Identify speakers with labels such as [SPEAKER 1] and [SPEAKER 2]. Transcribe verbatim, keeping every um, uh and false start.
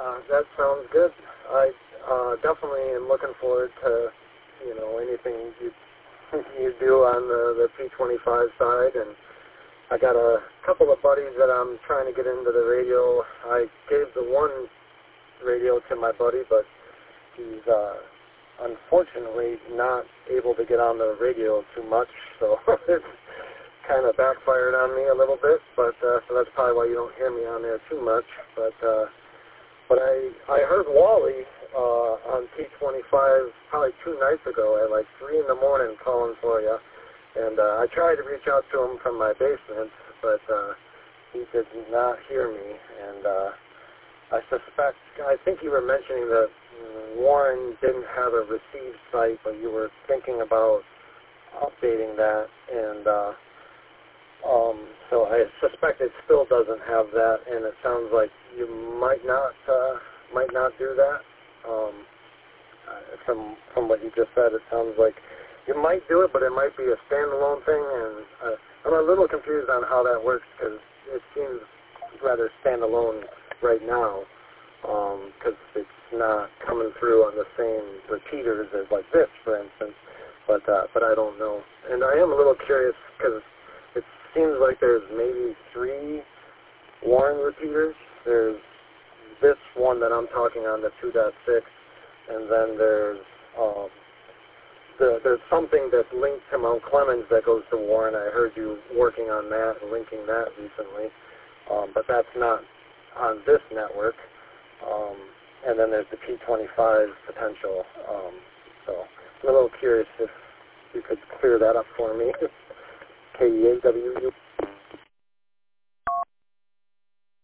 [SPEAKER 1] Yeah, that sounds good. I uh, definitely am looking forward to, you know, anything you you do on the, the P twenty-five side, and I got a couple of buddies that I'm trying to get into the radio. I gave the one radio to my buddy, but he's uh, unfortunately not able to get on the radio too much, so it's kind of backfired on me a little bit, but uh, so that's probably why you don't hear me on there too much. But uh, but I I heard Wally uh, on P twenty-five probably two nights ago at like three in the morning calling for you, and uh, I tried to reach out to him from my basement, but uh, he did not hear me, and uh, I suspect, I think you were mentioning that Warren didn't have a receive site, but you were thinking about updating that, and uh, um, so I suspect it still doesn't have that, and it sounds like you might not uh, might not do that. Um, uh, from from what you just said, it sounds like you might do it, but it might be a standalone thing, and uh, I'm a little confused on how that works because it seems rather standalone right now, because um, it's not coming through on the same repeaters as like this, for instance. But uh, but I don't know, and I am a little curious because it seems like there's maybe three Warren repeaters. There's this one that I'm talking on, the two point six, and then there's um, the, there's something that's linked to Mount Clemens that goes to Warren. I heard you working on that and linking that recently, um, but that's not on this network. Um, and then there's the P twenty-five potential. Um, so I'm a little curious if you could clear that up for me. K E A W U.